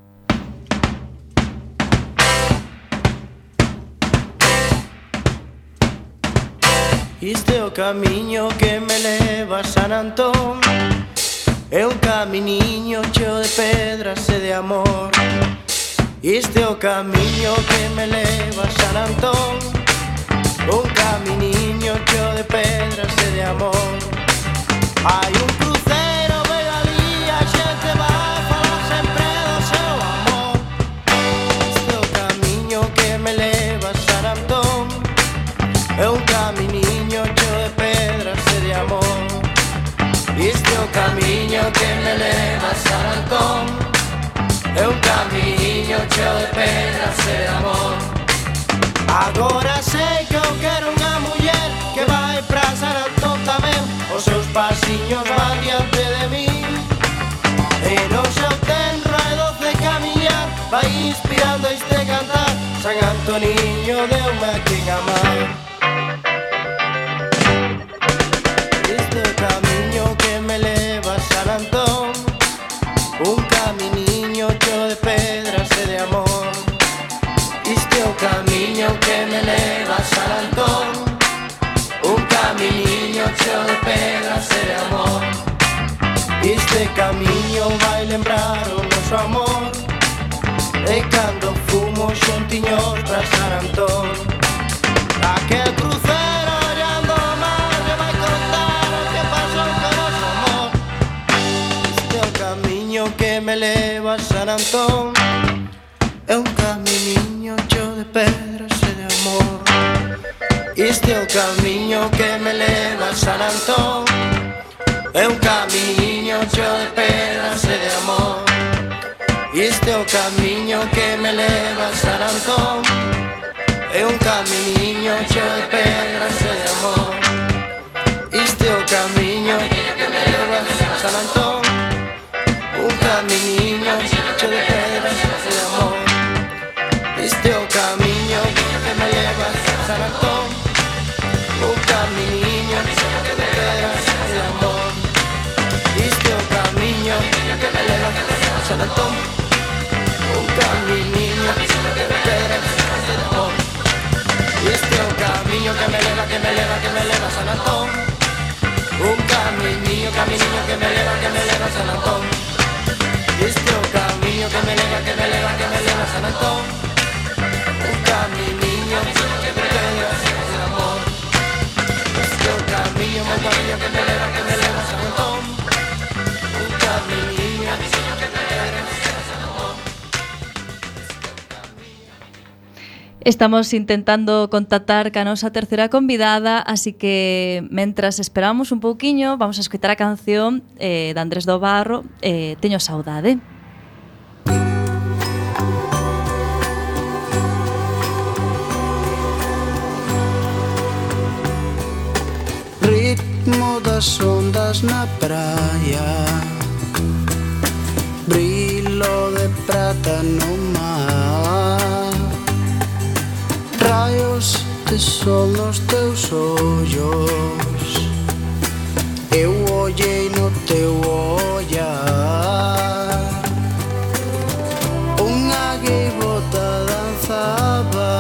Este é o camiño que me leva a San Antón, é un caminiño cheo de pedras e de amor. Este é o camiño que me leva a San Antón, un caminiño cheo de pedras e de amor. Hai un cruceiro, ve ali, a xente vai falar sempre do seu amor. Este é o camiño que me leva a San Antón, é un caminiño cheo de pedras e de amor. Este é o camiño que me leva a San Antón, é un camiño cheo de pedras e de amor. Agora sei que eu quero unha muller que vai pra San Antón tamén, os seus pasiños van diante de min, e no seu tenro e doce camiñar vai inspirando este cantar. San Antoniño deume a quen amar. Este é o camiño que me leva a San Antón, un caminiño cheo de pedras e de amor. Este é o camiño que me leva a San Antón, un caminiño cheo de pedras e de amor. Este camiño vai lembrar o noso amor, e cando fumo xuntiños pra San Antón, aquel crucero ollando o mar que vai contar o que pasou con o noso amor. Este é o camiño que me leva a San Antón, é un caminiño cheo de pedras e de amor. Este é o camiño que me leva a San Antón, é un camiño cheo de pedras e de amor. Este é o camiño que me leva a San Antón, é un camiño cheo de pedras e de amor. Este é o camiño que me leva a San Antón, un camiño cheo de pedras e de amor. Este é o camiño que me leva a San Antón, un camiño cheo de pedras e de amor. Este é o camiño que me leva a San Antón, un camiño cheo de pedras caminiño que me leva, que me leva, que me leva a San Antón. Un caminiño, caminiño que me leva a San Antón. Este é o camiño que me leva, que me leva, que me leva a San Antón. Un caminiño que me leva a San Antón. Este é o camiño, meu camiño que me leva a San Antón. Un camiño que me leva a San Antón. Estamos intentando contactar ca nosa terceira convidada, así que mentras esperamos un pouquiño, vamos a escoitar a canción de Andrés do Barro, Teño saudade. Ritmo das ondas na praia, brillo de prata no mar, raios de sol nos teus ollos. Eu ollei no teu ollar, unha gaivota danzaba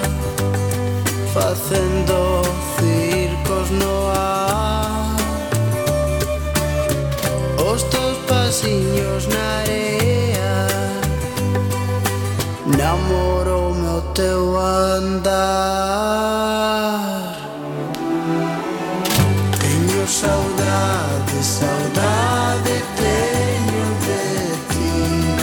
facendo circos no ar. Os teus pasiños na area namoroume o teu andar. Teño saudade, saudade teño de ti.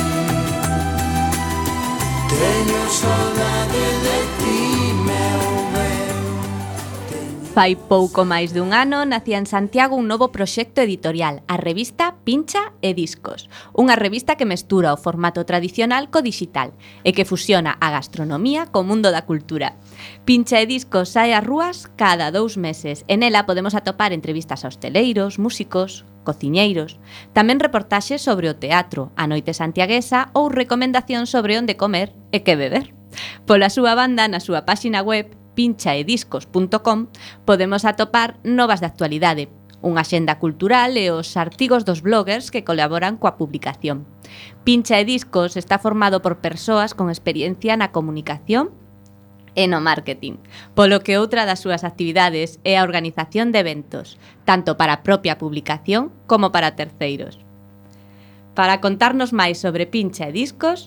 Teño saudade de ti, meu ben. Fai pouco máis dun ano nacía en Santiago un novo proxecto editorial, a revista Pincha e Discos, unha revista que mestura o formato tradicional co digital e que fusiona a gastronomía co mundo da cultura. Pincha e Discos sae ás rúas cada 2 meses e nela podemos atopar entrevistas a hosteleiros, músicos, cociñeiros, tamén reportaxes sobre o teatro, a noite santiaguesa ou recomendacións sobre onde comer e que beber. Pola súa banda, na súa páxina web pinchaediscos.com podemos atopar novas de actualidade, unha axenda cultural e os artigos dos bloggers que colaboran coa publicación. Pincha e Discos está formado por persoas con experiencia na comunicación e no marketing, polo que outra das súas actividades é a organización de eventos, tanto para a propia publicación como para terceiros. Para contarnos máis sobre Pincha e Discos...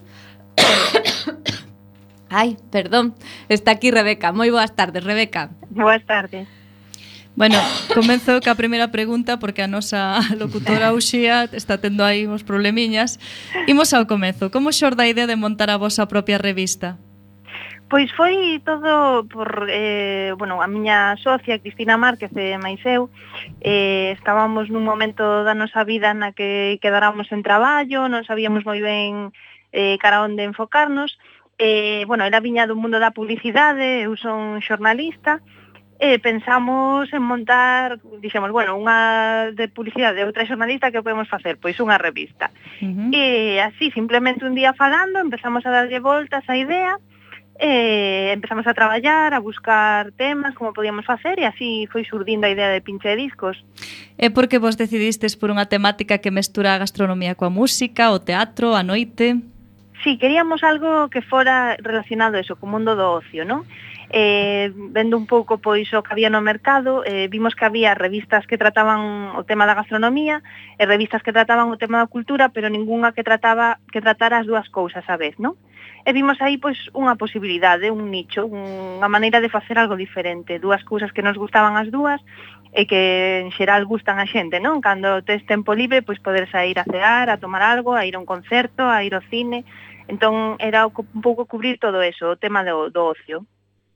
Ai, perdón, está aquí Rebeca. Moi boas tardes, Rebeca. Boas tardes. Bueno, comenzo ca primeira pregunta porque a nosa locutora Uxía está tendo aí uns problemiñas. Imos ao comezo. Como xorda a idea de montar a vosa propia revista? Pois foi todo por, a miña socia, Cristina Márquez e máis eu, estábamos nun momento da nosa vida na que quedáramos en traballo, non sabíamos moi ben cara onde enfocarnos. Ela viña do mundo da publicidade, eu son xornalista, e pensamos en montar, dixemos, unha de publicidade e outra xornalista, que podemos facer? Pois unha revista. E así, simplemente un día falando, empezamos a darlle voltas á idea, empezamos a traballar, a buscar temas, como podíamos facer, e así foi surdindo a idea de Pincha e Discos. É porque vos decidistes por unha temática que mestura a gastronomía coa música, o teatro, a noite? Sí, queríamos algo que fora relacionado eso, co mundo do ocio, non? Vendo un pouco pois o que había no mercado, vimos que había revistas que trataban o tema da gastronomía e revistas que trataban o tema da cultura, pero ningunha que tratara as dúas cousas a vez, non? E vimos aí pois unha posibilidade, un nicho, unha maneira de facer algo diferente, dúas cousas que nos gustaban as dúas e que en xeral gustan a xente, non? Cando tes tempo libre, pois poder sair a cear, a tomar algo, a ir a un concerto, a ir ao cine. Entón era un pouco cubrir todo eso, o tema do ocio.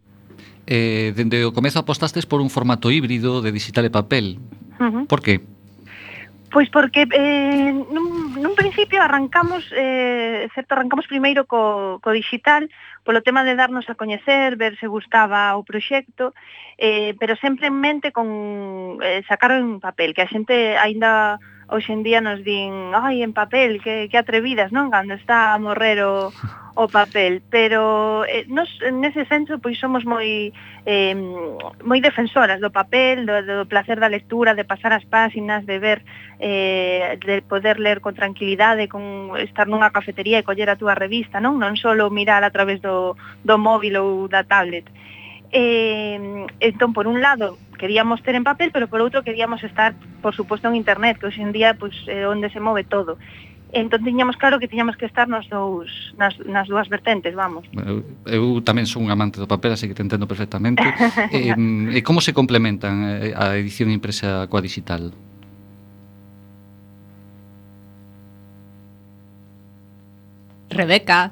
Dende o comezo apostastes por un formato híbrido de digital e papel. Por que? Pois porque nun principio arrancamos primeiro co digital, polo tema de darnos a coñecer, ver se gustaba o proxecto, pero sempre en mente con sacar en papel, que a xente aínda hoxe en día nos din, ai, en papel, que atrevidas, non? Cando está a morrer o papel, pero nos nese senso pois somos moi defensoras do papel, do placer da lectura, de pasar as páxinas, de ver, de poder ler con tranquilidade, con estar nunha cafetería e coller a túa revista, non? Non só mirar a través do móvil ou da tablet. Entón, por un lado, queríamos ter en papel, pero por outro queríamos estar, por suposto, en internet, que hoxe en día pois, onde se move todo. Entón tiñamos claro que tiñamos que estar nas dúas vertentes, vamos. Eu tamén son un amante do papel, así que te entendo perfectamente. E como se complementan a edición impresa coa digital? Rebeca.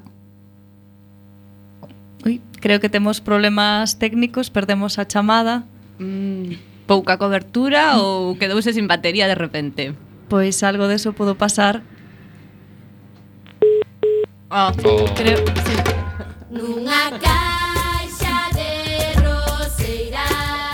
Ui, creo que temos problemas técnicos, perdemos a chamada. Pouca cobertura ou quedouse sin batería de repente? Pois algo deso podo pasar. Creo... Sí. Nunha caixa de roseira.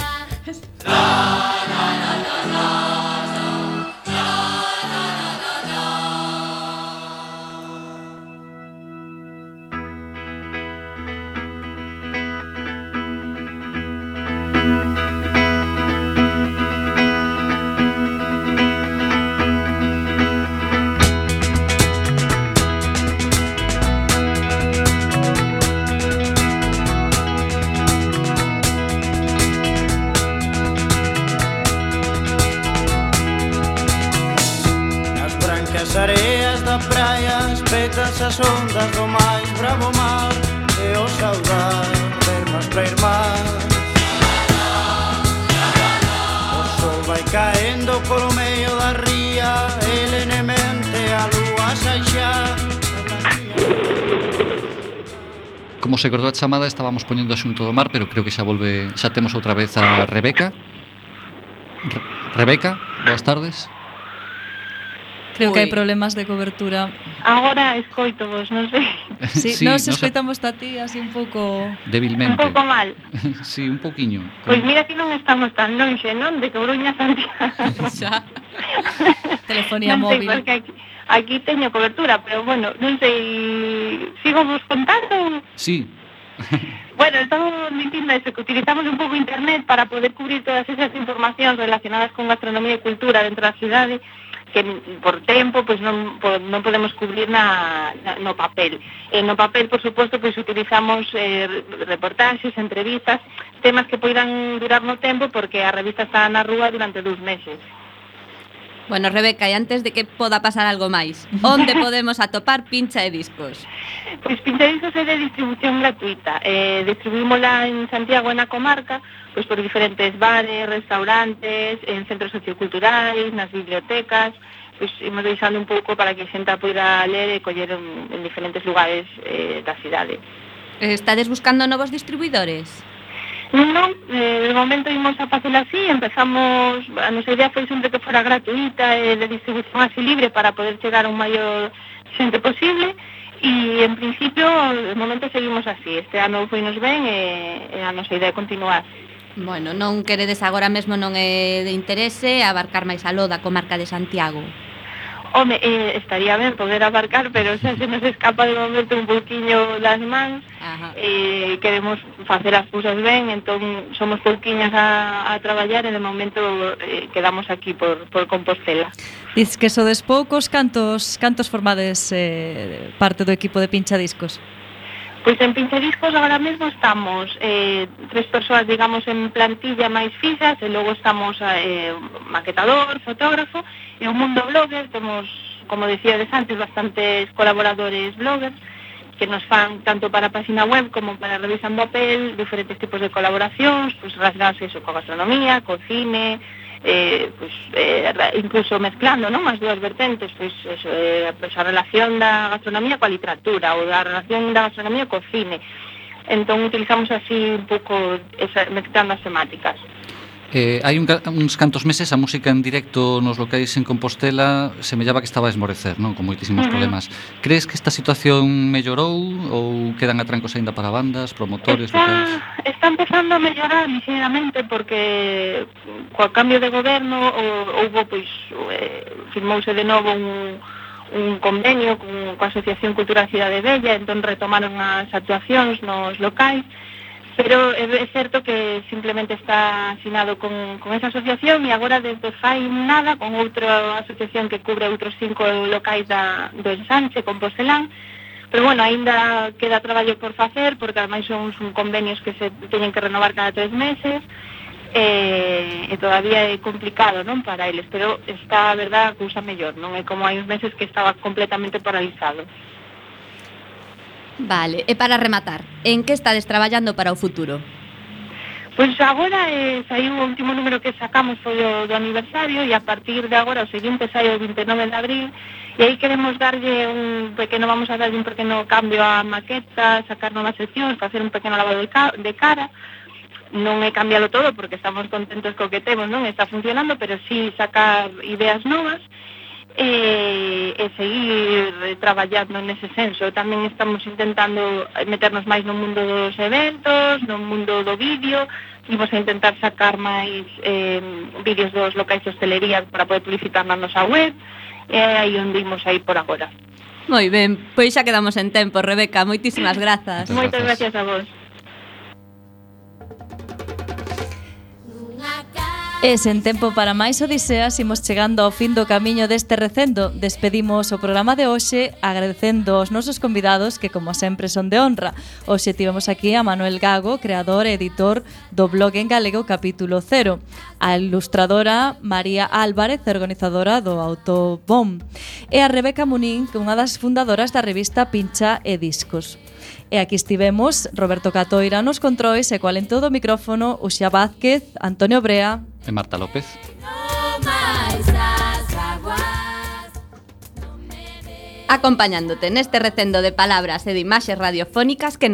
As areas da praia, espetas as ondas do máis bravo mar, e o saudar de irmás pra irmás. O sol vai caendo polo medio da ría, e lenemente a lúa sai xa. Como se cortou a chamada, estábamos poñendo asunto do mar, pero creo que xa temos outra vez a Rebeca. Rebeca, boas tardes. Creo que hai problemas de cobertura. Agora escoito vos, non sei. Sí, nos escoitamos a ti así un pouco... Débilmente. Un pouco mal. Sí, un pouquiño. Pois mira que non estamos tan lonxe, non? De Coruña a Santiago. Xa. Telefonía non sei, móvil. porque aquí teño cobertura, pero bueno, non sei... Sigo vos contando? Sí. Bueno, estamos dicindo eso, que utilizamos un pouco internet para poder cubrir todas esas informacións relacionadas con gastronomía e cultura dentro da cidade, que por tempo pois non podemos cubrir no papel. No papel, por suposto, pois utilizamos reportaxes, entrevistas, temas que poidan durar no tempo porque a revista está na rúa durante 2 meses. Bueno, Rebeca, e antes de que poda pasar algo máis, onde podemos atopar Pincha e Discos? Pois Pincha e Discos é de distribución gratuita. Distribuímola en Santiago e na comarca, pois por diferentes bares, restaurantes, en centros socioculturais, nas bibliotecas. Pois imos deixando un pouco para que a xente poida ler e coller en diferentes lugares da cidade. Estades buscando novos distribuidores? Non, de momento imos a facelo así, empezamos, a nosa idea foi sempre que fora gratuita e de distribución así libre para poder chegar a un maior xente posible e en principio, de momento seguimos así, este ano foi nos ben e a nosa idea é continuar. Bueno, non queredes agora mesmo, non é de interese abarcar máis aló da comarca de Santiago? Home, estaría ben poder abarcar, pero xa se nos escapa de momento un pouquiño das mans. Queremos facer as cousas ben, entón somos pouquiñas a traballar e de momento quedamos aquí por Compostela. Diz que sodes poucos, cantos formades parte do equipo de Pincha Discos? Pois en Pincha Discos agora mesmo estamos 3 persoas, digamos, en plantilla máis fixas e logo estamos maquetador, fotógrafo e o mundo blogger. Temos, como decíades antes, bastantes colaboradores bloggers que nos fan tanto para a página web como para a revista en papel diferentes tipos de colaboracións, pois relacionadas eso, coa gastronomía, co cine, incluso mezclando, non, as dúas vertentes, pois a relación da gastronomía coa literatura ou da relación da gastronomía co cine. Entón utilizamos así un pouco mezclando as temáticas. Hai uns cantos meses a música en directo nos locais en Compostela semellaba que estaba a esmorecer, non? Con moitísimos problemas. Crees que esta situación mellorou ou quedan atrancos aínda para bandas, promotores, locais? Está empezando a mellorar ligeramente porque coa cambio de goberno houve, pois, firmouse de novo un convenio coa Asociación Cultural Cidade Bella, entón retomaron as actuacións nos locais. Pero é certo que simplemente está asinado con esa asociación e agora desde fai nada con outra asociación que cubre outros 5 locais do ensanche, Compostelán, Pero bueno, aínda queda traballo por facer, porque ademais son convenios que se teñen que renovar cada 3 meses, e todavía é complicado, non, para eles, pero está, a verdad, a cousa mellor, non é como hai uns meses que estaba completamente paralizado. Vale, e para rematar, en que estades traballando para o futuro? Pois agora saiu o último número que sacamos foi o do aniversario, e a partir de agora o seguinte sai o 29 de abril, e aí queremos vamos a darlle un pequeno cambio á maqueta, sacar novas seccións, facer un pequeno lavado de cara. Non é cambialo todo porque estamos contentos co que temos, non está funcionando, pero sí sacar ideas novas e seguir traballando nese senso. Tamén estamos intentando meternos máis no mundo dos eventos, no mundo do vídeo, imos a intentar sacar máis vídeos dos locais de hostelería para poder publicitar na nosa web, e aí onde imos aí por agora. Moi ben, pois xa quedamos en tempo, Rebeca, moitísimas grazas. Moitas gracias a vos. E sen tempo para máis odiseas, imos chegando ao fin do camiño deste recendo. Despedimos o programa de hoxe agradecendo aos nosos convidados que, como sempre, son de honra. Hoxe tivemos aquí a Manuel Gago, creador e editor do blog en galego Capítulo 0, a ilustradora María Álvarez, organizadora do Autobomb, e a Rebeca Munín, que é unha das fundadoras da revista Pincha e Discos. E aquí estivemos Roberto Catoira nos controis e coa lento do micrófono Uxía Vázquez, Antonio Brea e Marta López. Acompañándote neste recendo de palabras e de imaxes radiofónicas que